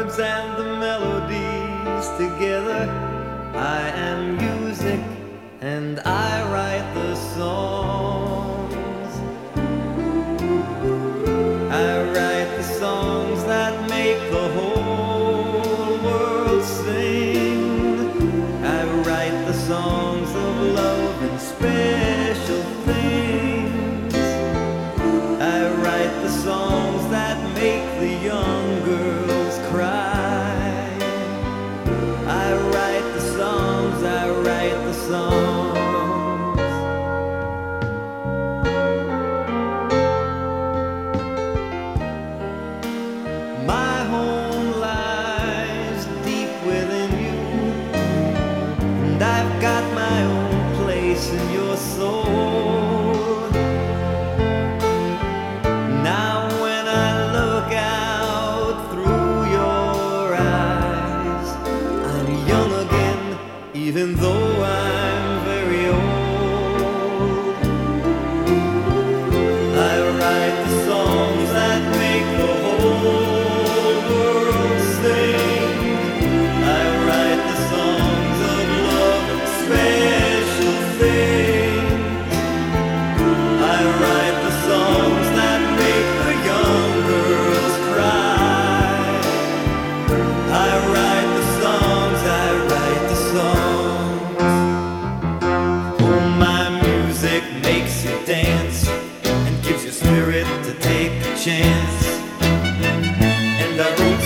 words and the melodies together. I am music and I write the songs. I write the songs that make the whole world sing. I write the songs of love and special things. I write the songs that make the young girls cry. I write the songs, I write the songs. My home lies deep within you, and I've got my own place in your soul. Now when I look out through your eyes, I'm young again, even though I'm very old. I write the songs that make the whole world sing. I write the songs of love and special things. I write the songs that make the young girls cry. I write the songs, I write the songs. Oh, my music makes you dance and gives you spirit to take a chance. And I wrote